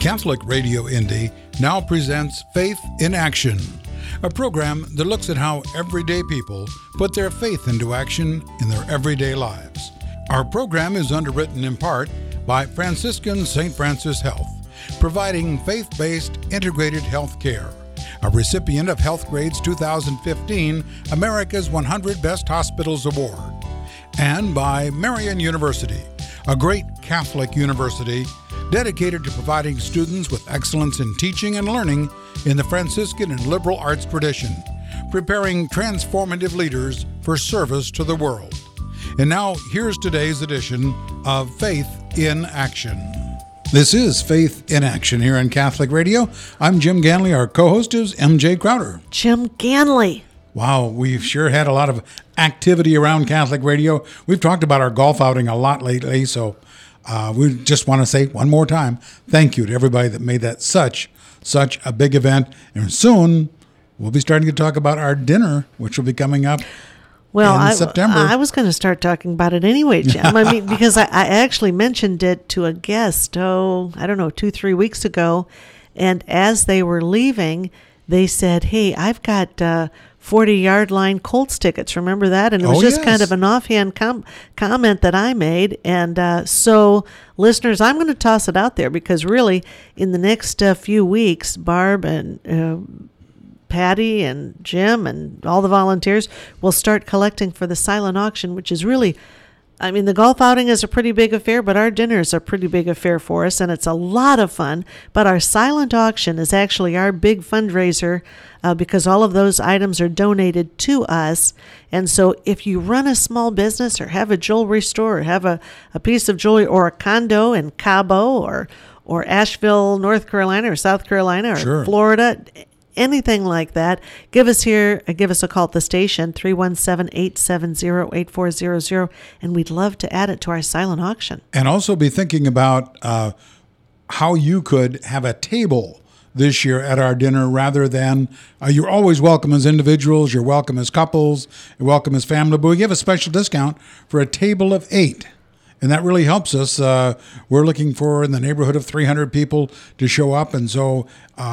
Catholic Radio Indy now presents Faith in Action, a program that looks at how everyday people put their faith into action in their everyday lives. Our program is underwritten in part by Franciscan St. Francis Health, providing faith-based integrated health care. A recipient of HealthGrade's 2015 America's 100 Best Hospitals Award. And by Marian University, a great Catholic university dedicated to providing students with excellence in teaching and learning in the Franciscan and liberal arts tradition, preparing transformative leaders for service to the world. And now, here's today's edition of Faith in Action. This is Faith in Action here on Catholic Radio. I'm Jim Ganley. Our co-host is MJ Crowder. Jim Ganley. Wow, we've sure had a lot of activity around Catholic Radio. We've talked about our golf outing a lot lately, so we just want to say one more time, thank you to everybody that made that such a big event. And soon, we'll be starting to talk about our dinner, which will be coming up in September. I was going to start talking about it anyway, Jim. I mean, because I actually mentioned it to a guest, 2-3 weeks ago. And as they were leaving, they said, hey, I've got 40-yard line Colts tickets. Remember that? And it was just kind of an offhand comment that I made. And so, listeners, I'm going to toss it out there because really, in the next few weeks, Barb and Patty and Jim and all the volunteers will start collecting for the silent auction, which is really, I mean, the golf outing is a pretty big affair, but our dinner is a pretty big affair for us, and it's a lot of fun. But our silent auction is actually our big fundraiser because all of those items are donated to us. And so if you run a small business or have a jewelry store or have a piece of jewelry or a condo in Cabo or Asheville, North Carolina or South Carolina or Florida, anything like that, give us a call at the station, 317-870-8400, and we'd love to add it to our silent auction. And also be thinking about how you could have a table this year at our dinner rather than, you're always welcome as individuals, you're welcome as couples, you're welcome as family, but we give a special discount for a table of 8. And that really helps us. We're looking for in the neighborhood of 300 people to show up. And so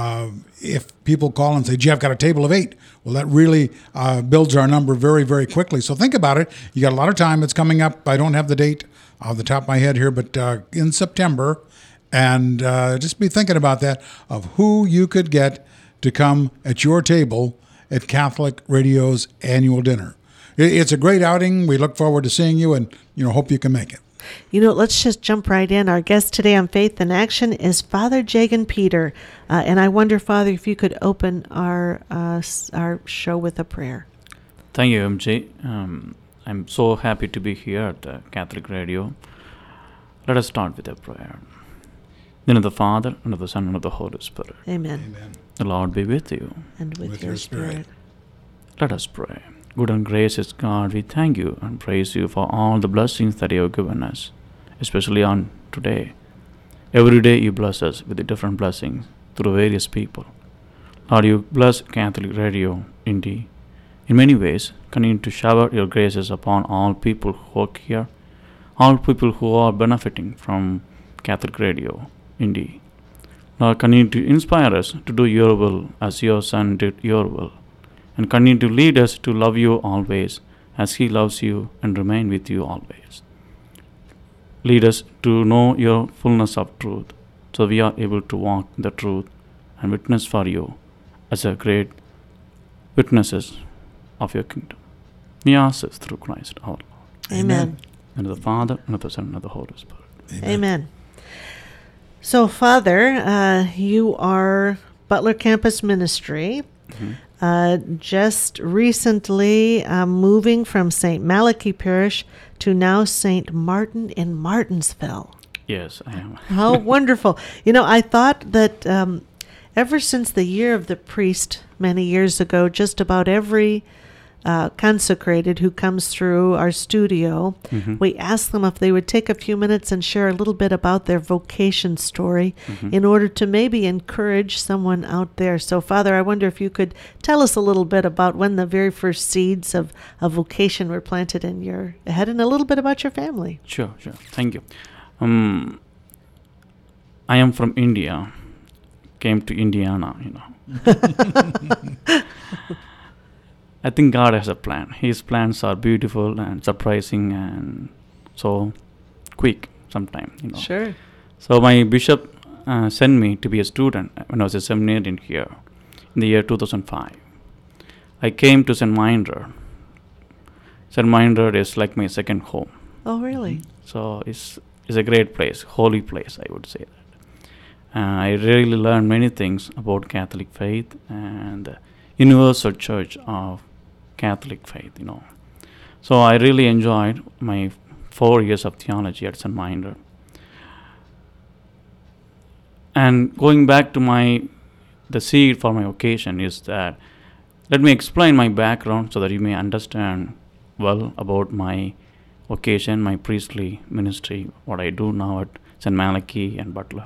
if people call and say, gee, I've got a table of 8, well, that really builds our number very, very quickly. So think about it. You got a lot of time. It's coming up. I don't have the date off the top of my head here, but in September. And just be thinking about that, of who you could get to come at your table at Catholic Radio's annual dinner. It's a great outing. We look forward to seeing you and hope you can make it. Let's just jump right in. Our guest today on Faith in Action is Father Jagan Peter. And I wonder, Father, if you could open our show with a prayer. Thank you, MJ. I'm so happy to be here at the Catholic Radio. Let us start with a prayer. In the name of the Father, and of the Son, and of the Holy Spirit. Amen. Amen. The Lord be with you. And with your spirit. Let us pray. Good and gracious God, we thank you and praise you for all the blessings that you have given us, especially on today. Every day you bless us with the different blessings through various people. Lord, you bless Catholic Radio Indy. In many ways, continue to shower your graces upon all people who work here, all people who are benefiting from Catholic Radio Indy. Lord, continue to inspire us to do your will as your Son did your will. And continue to lead us to love you always as he loves you and remain with you always. Lead us to know your fullness of truth so we are able to walk in the truth and witness for you as a great witnesses of your kingdom. We ask this through Christ our Lord. Amen. And of the Father, and of the Son, and of the Holy Spirit. Amen. So, Father, you are Butler Campus Ministry. Mm-hmm. Just recently moving from St. Malachi Parish to now St. Martin in Martinsville. Yes, I am. How wonderful. I thought that ever since the year of the priest many years ago, just about every consecrated who comes through our studio, we ask them if they would take a few minutes and share a little bit about their vocation story in order to maybe encourage someone out there. So, Father, I wonder if you could tell us a little bit about when the very first seeds of vocation were planted in your head and a little bit about your family. Sure. Thank you. I am from India, came to Indiana, I think God has a plan. His plans are beautiful and surprising and so quick sometimes. Sure. So my bishop sent me to be a student when I was a seminarian here in the year 2005. I came to St. Mindred. St. Mindred is like my second home. Oh, really? So it's a great place, holy place, I would say that. I really learned many things about Catholic faith and the universal church of Catholic faith, So I really enjoyed my 4 years of theology at St. Mindred. And going back to the seed for my vocation is that, let me explain my background so that you may understand well about my vocation, my priestly ministry, what I do now at St. Malachi and Butler.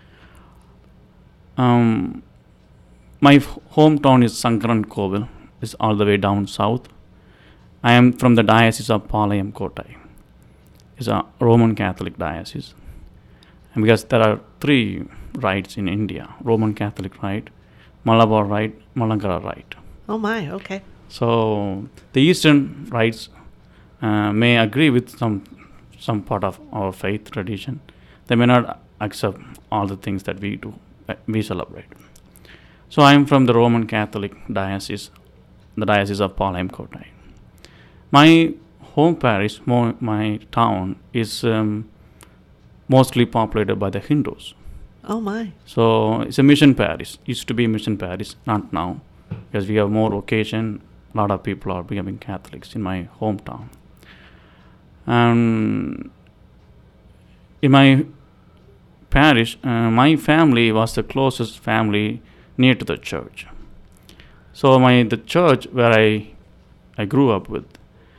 My hometown is Sankaran Kovil. It's all the way down south. I am from the Diocese of Palayam Kotai. It's a Roman Catholic diocese. And because there are 3 rites in India: Roman Catholic rite, Malabar rite, Malankara rite. Oh my, okay. So the Eastern rites may agree with some part of our faith tradition. They may not accept all the things that we do, we celebrate. So I am from the Roman Catholic diocese, the Diocese of Palayam Kotai. My home parish, my town, is mostly populated by the Hindus. Oh my. So it's a mission parish. Used to be a mission parish, not now, because we have more vocation. A lot of people are becoming Catholics in my hometown. And in my parish, my family was the closest family near to the church. So the church where I grew up with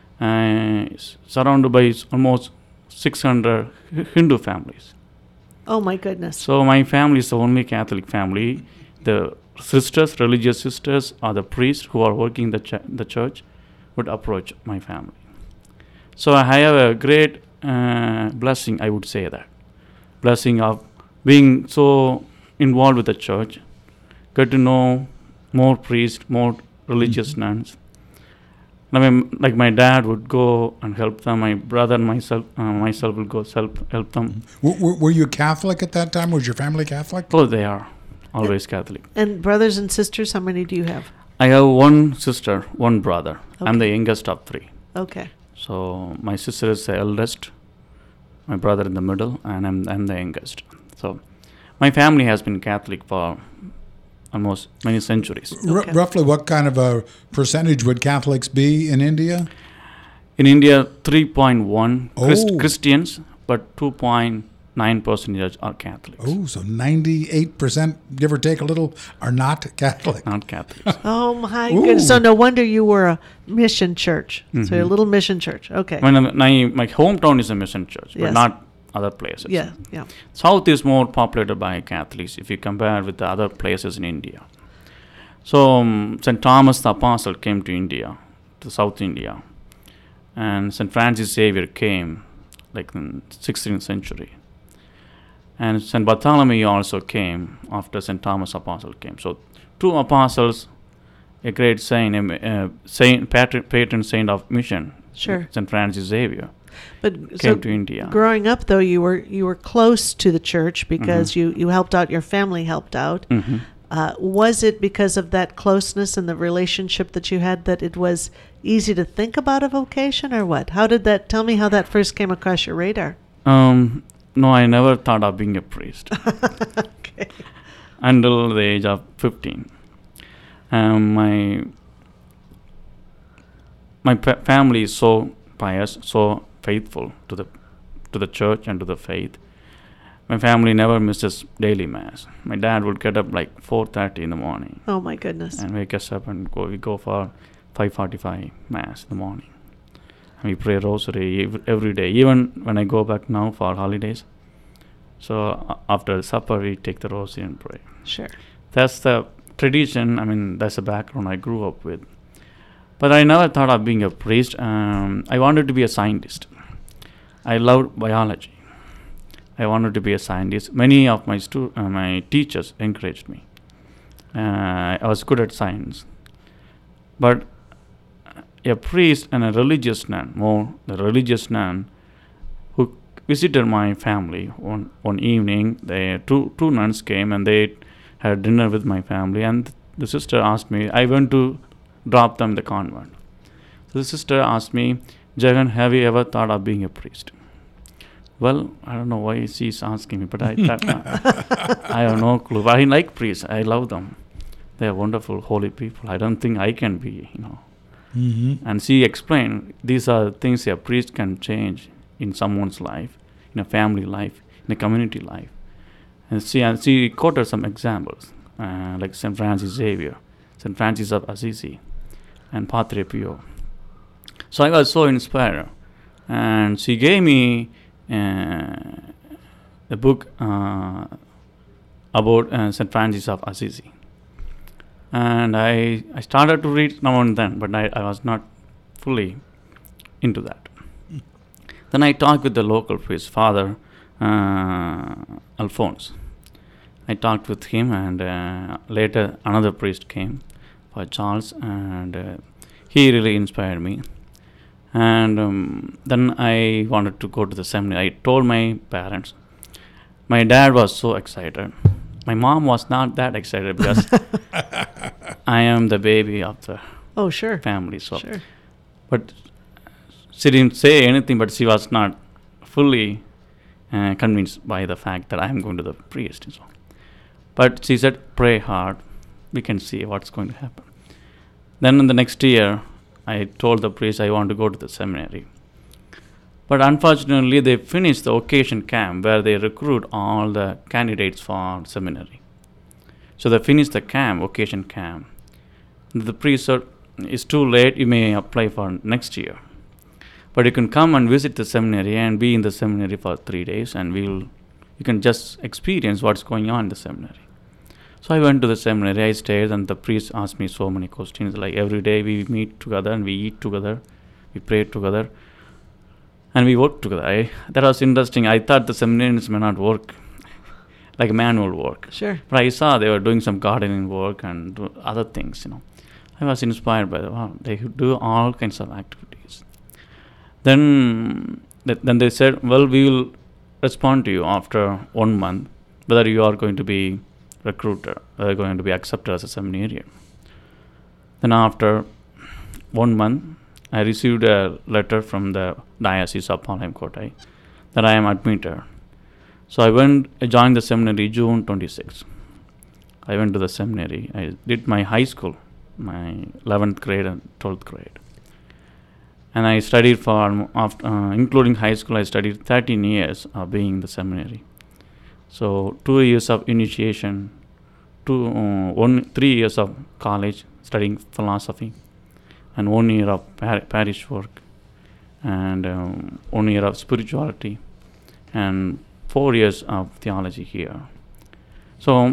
is surrounded by almost 600 Hindu families. Oh my goodness. So my family is the only Catholic family. The sisters, religious sisters, or the priests who are working the church would approach my family. So I have a great blessing, I would say that. Blessing of being so involved with the church, get to know more priests, more religious nuns. I mean, like my dad would go and help them. My brother and myself will go help them. Were you Catholic at that time? Was your family Catholic? Oh, they are always Catholic. And brothers and sisters, how many do you have? I have one sister, one brother. Okay. I'm the youngest of 3. Okay. So my sister is the eldest, my brother in the middle, and I'm the youngest. So my family has been Catholic for almost many centuries. Okay. Roughly what kind of a percentage would Catholics be in India? In India, 3.1 Oh. Christians, but 2.9% are Catholics. Oh, so 98%, give or take a little, are not Catholic. Not Catholics. Oh my Ooh. goodness. So no wonder you were a mission church. So you're a little mission church. Okay. When my hometown is a mission church, but Yes. not other places. Yeah, yeah. South is more populated by Catholics if you compare with the other places in India. So St. Thomas the Apostle came to India, to South India, and St. Francis Xavier came like in 16th century. And St. Bartholomew also came after St. Thomas Apostle came. So 2 apostles, a great saint, patron saint of mission, Sure. St. Francis Xavier, But came to India. growing up though, you were close to the church because you helped out, your family helped out. Mm-hmm. Was it because of that closeness and the relationship that you had that it was easy to think about a vocation, or what? Tell me how that first came across your radar. No, I never thought of being a priest Okay. until the age of 15. My family is so pious, so faithful to the church and to the faith. My family never misses daily mass. My dad would get up like 4:30 in the morning Oh my goodness. and wake us up and we go for 5:45 mass in the morning. And we pray rosary every day, even when I go back now for holidays. So after supper, we take the rosary and pray. Sure. That's the tradition. I mean, that's the background I grew up with. But I never thought of being a priest. I wanted to be a scientist. I loved biology. I wanted to be a scientist. Many of my teachers encouraged me. I was good at science. But a priest and a religious nun, the religious nun, who visited my family one evening, two nuns came and they had dinner with my family, and the sister asked me, I went to drop them in the convent. So the sister asked me, Jagan, have you ever thought of being a priest? Well, I don't know why she's asking me, but I thought, I have no clue. I like priests. I love them. They are wonderful, holy people. I don't think I can be, Mm-hmm. And she explained, these are things a priest can change in someone's life, in a family life, in a community life. And she quoted some examples, like St. Francis Xavier, St. Francis of Assisi, and Padre Pio. So I was so inspired. And she gave me a book about St. Francis of Assisi. And I started to read now and then, but I was not fully into that. Then I talked with the local priest, Father Alphonse. I talked with him, and later another priest came, Father Charles, and he really inspired me. And then I wanted to go to the seminary. I told my parents. My dad was so excited. My mom was not that excited because I am the baby of the family. So, sure. But she didn't say anything, but she was not fully convinced by the fact that I am going to the priest. So. But she said, pray hard. We can see what's going to happen. Then in the next year, I told the priest I want to go to the seminary. But unfortunately, they finished the occasion camp where they recruit all the candidates for seminary. So they finished the occasion camp. The priest said, it's too late, you may apply for next year. But you can come and visit the seminary and be in the seminary for 3 days, and you can just experience what's going on in the seminary. So I went to the seminary, I stayed, and the priest asked me so many questions. Like every day we meet together and we eat together, we pray together, and we work together. That was interesting. I thought the seminarians may not work like manual work. Sure. But I saw they were doing some gardening work and other things, I was inspired by them. Wow, they do all kinds of activities. Then they said, well, we will respond to you after 1 month, whether you are going to be recruited, whether going to be accepted as a seminarian. Then after 1 month, I received a letter from the Diocese of Palayam-Kotai that I am admitted. So I joined the seminary June 26. I went to the seminary. I did my high school, my 11th grade and 12th grade. And I studied including high school, I studied 13 years of being in the seminary. So 2 years of initiation, 3 years of college studying philosophy, and 1 year of parish work, and 1 year of spirituality, and 4 years of theology here. So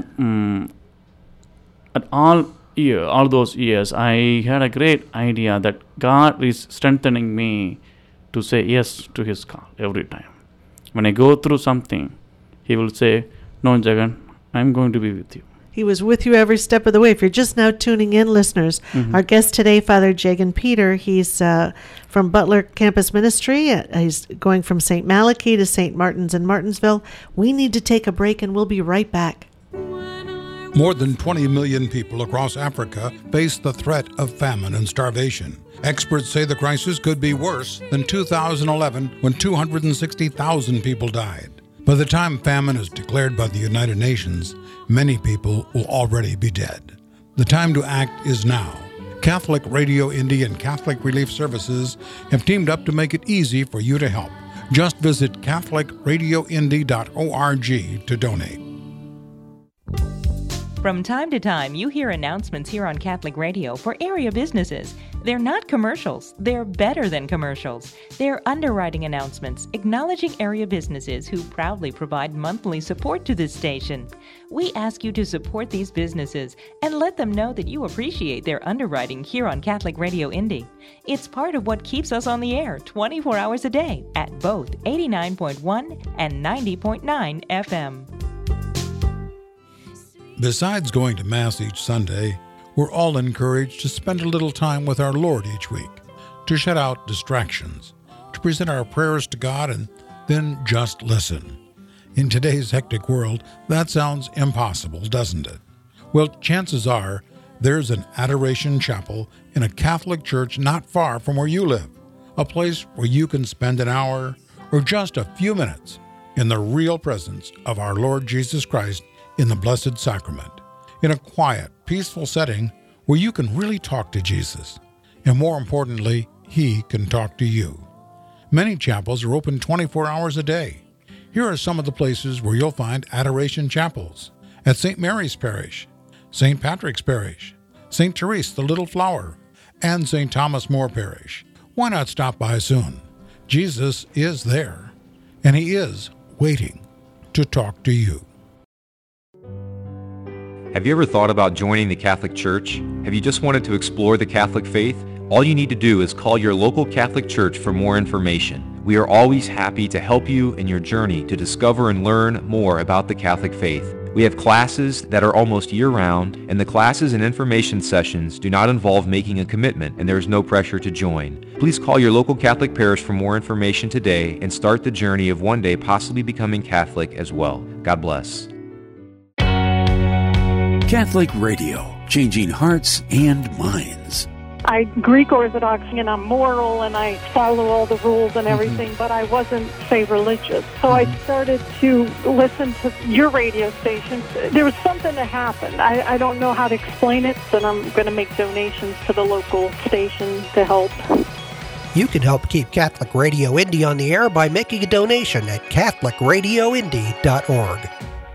at all those years, I had a great idea that God is strengthening me to say yes to His call every time. When I go through something, He will say, no, Jagan, I'm going to be with you. He was with you every step of the way. If you're just now tuning in, listeners, our guest today, Father Jagan Peter, he's from Butler Campus Ministry. He's going from St. Malachy to St. Martin's in Martinsville. We need to take a break, and we'll be right back. More than 20 million people across Africa face the threat of famine and starvation. Experts say the crisis could be worse than 2011, when 260,000 people died. By the time famine is declared by the United Nations, many people will already be dead. The time to act is now. Catholic Radio Indy and Catholic Relief Services have teamed up to make it easy for you to help. Just visit catholicradioindy.org to donate. From time to time, you hear announcements here on Catholic Radio for area businesses. They're not commercials. They're better than commercials. They're underwriting announcements acknowledging area businesses who proudly provide monthly support to this station. We ask you to support these businesses and let them know that you appreciate their underwriting here on Catholic Radio Indy. It's part of what keeps us on the air 24 hours a day at both 89.1 and 90.9 FM. Besides going to Mass each Sunday, we're all encouraged to spend a little time with our Lord each week, to shut out distractions, to present our prayers to God, and then just listen. In today's hectic world, that sounds impossible, doesn't it? Well, chances are there's an adoration chapel in a Catholic church not far from where you live, a place where you can spend an hour or just a few minutes in the real presence of our Lord Jesus Christ in the Blessed Sacrament, in a quiet, peaceful setting where you can really talk to Jesus, and more importantly, He can talk to you. Many chapels are open 24 hours a day. Here are some of the places where you'll find adoration chapels: at St. Mary's Parish, St. Patrick's Parish, St. Therese the Little Flower, and St. Thomas More Parish. Why not stop by soon? Jesus is there, and He is waiting to talk to you. Have you ever thought about joining the Catholic Church? Have you just wanted to explore the Catholic faith? All you need to do is call your local Catholic Church for more information. We are always happy to help you in your journey to discover and learn more about the Catholic faith. We have classes that are almost year-round, and the classes and information sessions do not involve making a commitment, and there is no pressure to join. Please call your local Catholic parish for more information today and start the journey of one day possibly becoming Catholic as well. God bless. Catholic Radio, changing hearts and minds. I'm Greek Orthodox and I'm moral and I follow all the rules and everything, but I wasn't, say, religious. So I started to listen to your radio station. There was something that happened. I don't know how to explain it, but I'm going to make donations to the local station to help. You can help keep Catholic Radio Indy on the air by making a donation at CatholicRadioIndy.org.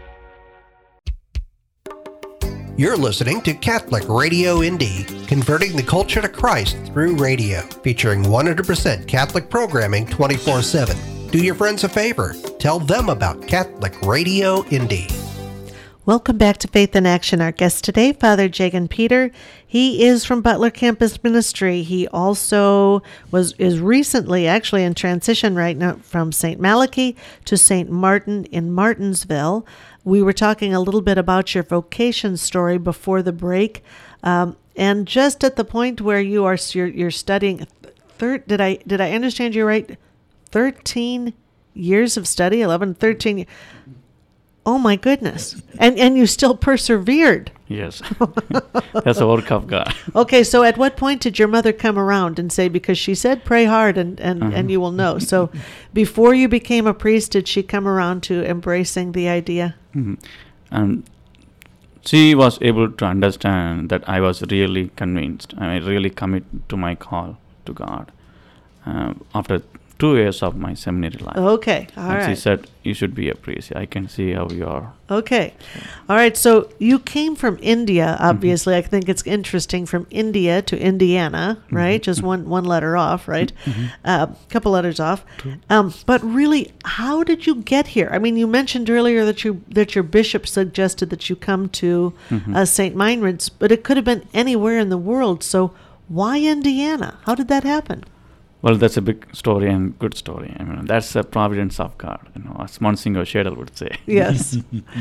You're listening to Catholic Radio Indy, converting the culture to Christ through radio, featuring 100% Catholic programming 24/7. Do your friends a favor. Tell them about Catholic Radio Indy. Welcome back to Faith in Action. Our guest today, Father Jagan Peter. He is from Butler Campus Ministry. He also is recently actually in transition right now from St. Malachi to St. Martin in Martinsville. We were talking a little bit about your vocation story before the break, and just at the point where you're studying. Did I understand you right? 13 years of study, 11, 13. Oh my goodness! And you still persevered. Yes, that's a work of God. Okay, so at what point did your mother come around and say, because she said pray hard and you will know. So before you became a priest, did she come around to embracing the idea? Mm-hmm. And she was able to understand that I was really convinced. I really commit to my call to God after 2 years of my seminary life. Okay, all right. She said, you should be a priest. I can see how you are. Okay. All right, so you came from India, obviously. I think it's interesting, from India to Indiana, right? Just one letter off, right? Couple letters off. But really, how did you get here? I mean, you mentioned earlier that your bishop suggested that you come to St. Meinrad's, but it could have been anywhere in the world. So why Indiana? How did that happen? Well, that's a big story and good story. I mean, that's the providence of God, as Monsignor Shadle would say. Yes.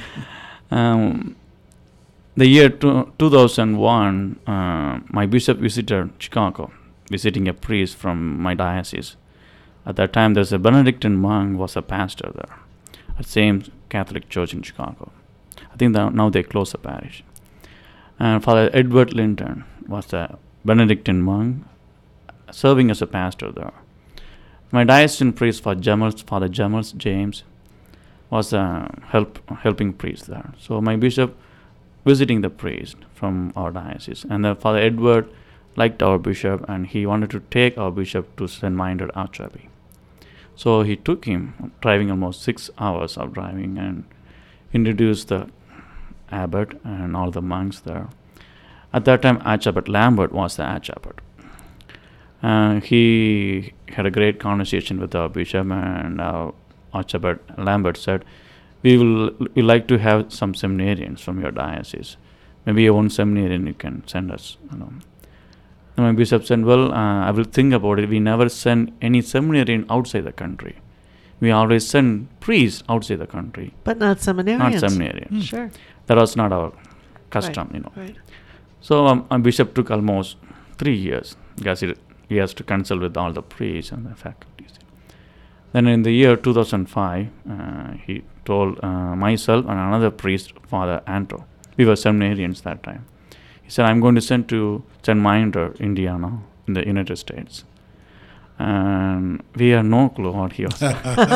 The year 2001, my bishop visited Chicago, visiting a priest from my diocese. At that time, there's a Benedictine monk was a pastor there at same Catholic church in Chicago. I think that now they closed the parish. And Father Edward Linton was a Benedictine monk, serving as a pastor there. My diocesan priest, Father Jamals James, was a helping priest there. So my bishop visiting the priest from our diocese. And Father Edward liked our bishop, and he wanted to take our bishop to St. Meinrad Archabbey. So he took him, driving almost 6 hours of driving, and introduced the abbot and all the monks there. At that time, Archabbot Lambert was the Archabbot. He had a great conversation with our bishop, and Archabbot Lambert said, we like to have some seminarians from your diocese. Maybe your own seminarian you can send us. And my bishop said, well, I will think about it. We never send any seminarian outside the country. We always send priests outside the country. But not seminarians. Not seminarians. Sure. That was not our custom, Right. So our bishop took almost 3 years because he has to consult with all the priests and the faculties. Then in the year 2005, he told myself and another priest, Father Anto. We were seminarians that time. He said, I'm going to send to St. Minder, Indiana, in the United States. And we had no clue what he was saying.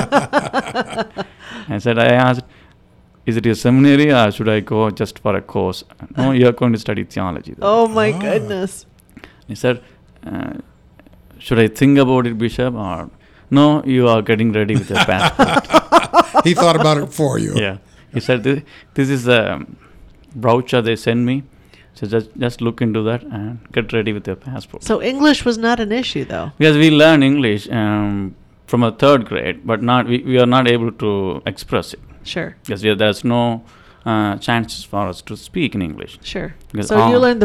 I asked, is it a seminary or should I go just for a course? No, you're going to study theology. Oh my goodness. He said, should I think about it, Bishop? Or no, you are getting ready with your passport. He thought about it for you. Yeah. He said, this is a brochure they send me. So just look into that and get ready with your passport. So English was not an issue, though. Because we learn English from a 3rd grade, but we are not able to express it. Sure. Because there's no chances for us to speak in English. Sure. Because So you learned the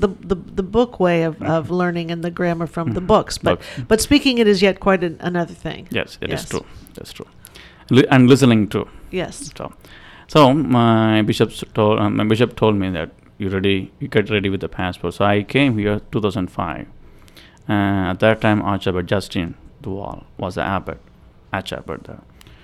book way of learning and the grammar from the books, but speaking it is yet quite another thing. Yes, it is true. That's true. And listening too. Yes. So my bishop told me that you get ready with the passport. So I came here 2005. At that time, Archbishop Justin Duval was the archabbot there.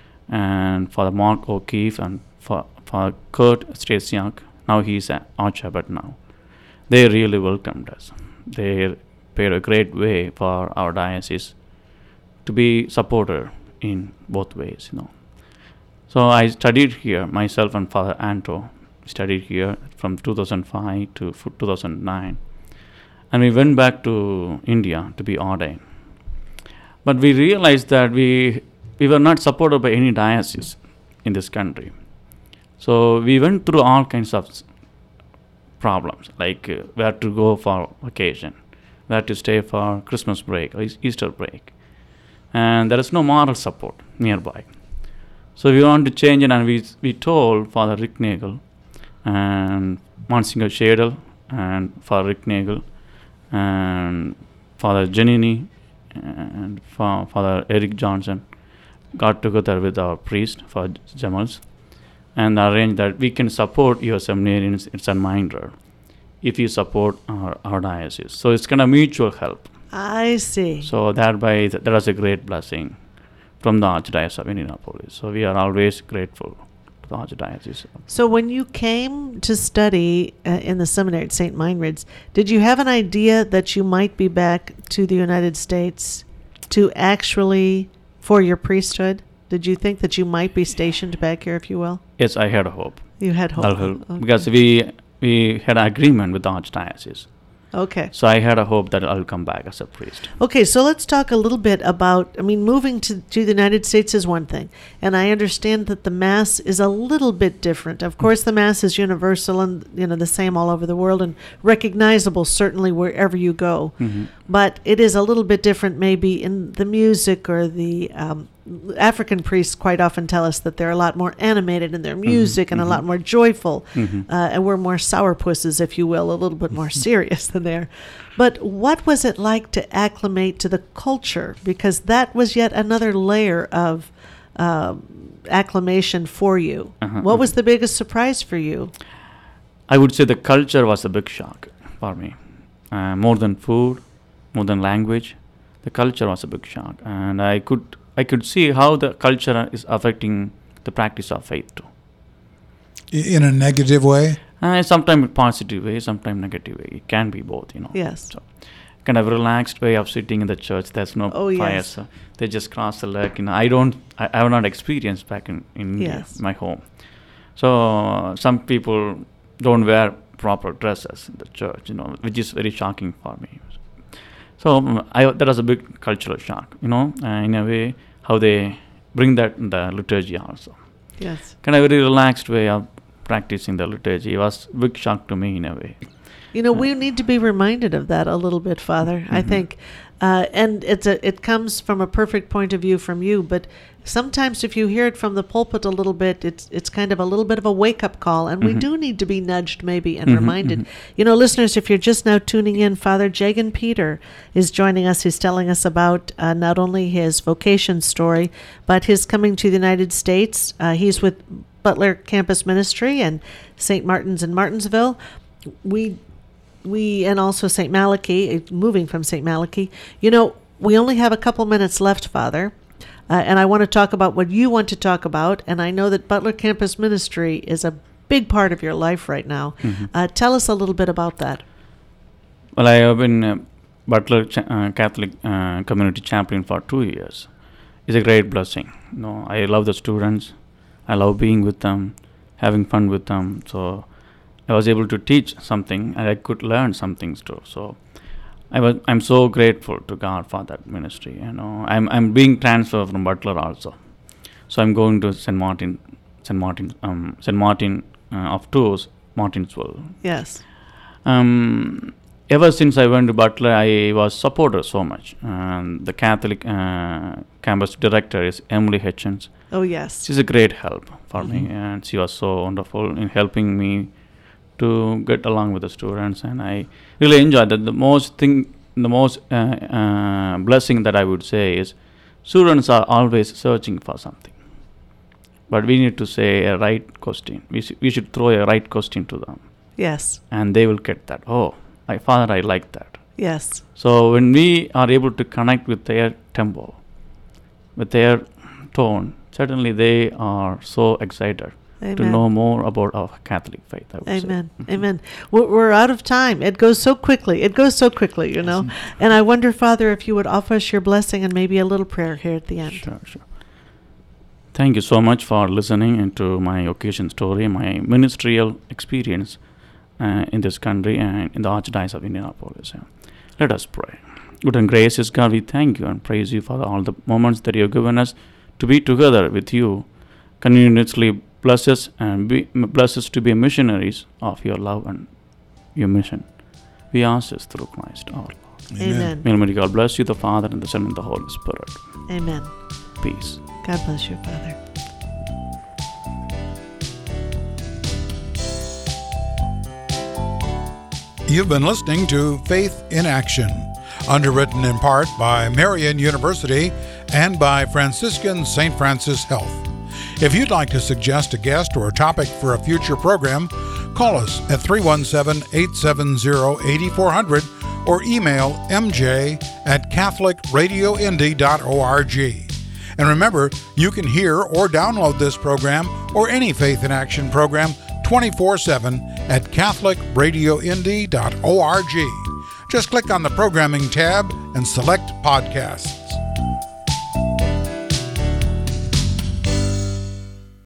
And Father Mark O'Keefe and for Kurt Stasiak, now he's an archabbot now. They really welcomed us. They paid a great way for our diocese to be supported in both ways, So I studied here, myself and Father Anto studied here from 2005 to 2009. And we went back to India to be ordained. But we realized that we were not supported by any diocese in this country. So we went through all kinds of problems, like where to go for vacation, where to stay for Christmas break or Easter break. And there is no moral support nearby. So we wanted to change it, and we told Father Rick Nagel and Monsignor Shadle and Father Rick Nagel and Father Giannini and Father Eric Johnson got together with our priest, Father Jamals, and arranged that we can support your seminarians in St. Minder if you support our diocese. So it's kind of mutual help. I see. So that was a great blessing from the Archdiocese of Indianapolis. So we are always grateful to the Archdiocese. So when you came to study in the seminary at St. Meinrad's, did you have an idea that you might be back to the United States to actually, for your priesthood? Did you think that you might be stationed back here, if you will? Yes, I had a hope. You had hope. Okay. Because we had an agreement with the Archdiocese. Okay. So I had a hope that I'll come back as a priest. Okay, so let's talk a little bit about, moving to the United States is one thing, and I understand that the Mass is a little bit different. Of course, the Mass is universal and, the same all over the world and recognizable certainly wherever you go. Mm-hmm. But it is a little bit different maybe in the music, or the African priests quite often tell us that they're a lot more animated in their music and a lot more joyful, and we're more sourpusses, if you will, a little bit more serious than they are. But what was it like to acclimate to the culture? Because that was yet another layer of acclimation for you. What was the biggest surprise for you? I would say the culture was a big shock for me. More than food, more than language, the culture was a big shock. And I could see how the culture is affecting the practice of faith too. In a negative way? Sometimes positive way, sometimes negative way. It can be both, Yes. So, kind of relaxed way of sitting in the church. There's no fire. Yes. They just cross the leg. I have not experienced back in India, my home. So some people don't wear proper dresses in the church, which is very shocking for me. So that was a big cultural shock, in a way, how they bring that in the liturgy also. Yes. Kind of a very relaxed way of practicing the liturgy. It was a big shock to me in a way. We need to be reminded of that a little bit, Father, I think. And it comes from a perfect point of view from you, but sometimes if you hear it from the pulpit a little bit, it's kind of a little bit of a wake-up call, and we do need to be nudged maybe and reminded. Listeners, if you're just now tuning in, Father Jagan Peter is joining us. He's telling us about not only his vocation story, but his coming to the United States. He's with Butler Campus Ministry and St. Martin's in Martinsville. We and also St. Malachi, moving from St. Malachi. We only have a couple minutes left, Father, and I want to talk about what you want to talk about, and I know that Butler Campus Ministry is a big part of your life right now. Mm-hmm. Tell us a little bit about that. Well, I have been Butler Catholic Community Chaplain for 2 years. It's a great blessing. I love the students. I love being with them, having fun with them. So I was able to teach something, and I could learn some things too. So I'm so grateful to God for that ministry. I'm being transferred from Butler also. So I'm going to St. Martin of Tours, Martinsville. Yes. Ever since I went to Butler, I was supported so much. The Catholic campus director is Emily Hitchens. Oh, yes. She's a great help for me, and she was so wonderful in helping me to get along with the students, and I really enjoyed that. The most blessing that I would say is students are always searching for something, but we need to say a right question. We should throw a right question to them. Yes. And they will get that. Oh, Father, I like that. Yes. So when we are able to connect with their tempo, with their tone, certainly they are so excited. Amen. To know more about our Catholic faith. I would Amen. say. Amen. We're out of time. It goes so quickly. And I wonder, Father, if you would offer us your blessing and maybe a little prayer here at the end. Sure. Thank you so much for listening into my occasion story, my ministerial experience in this country and in the Archdiocese of Indianapolis. Let us pray. Good and gracious God, we thank you and praise you for all the moments that you have given us to be together with you, continuously bless us to be missionaries of your love and your mission. We ask this through Christ our Lord. Amen. May Almighty God bless you, the Father, and the Son, and the Holy Spirit. Amen. Peace. God bless you, Father. You've been listening to Faith in Action, underwritten in part by Marian University and by Franciscan St. Francis Health. If you'd like to suggest a guest or a topic for a future program, call us at 317-870-8400 or email mj@catholicradioindy.org. And remember, you can hear or download this program or any Faith in Action program 24/7 at catholicradioindy.org. Just click on the programming tab and select podcasts.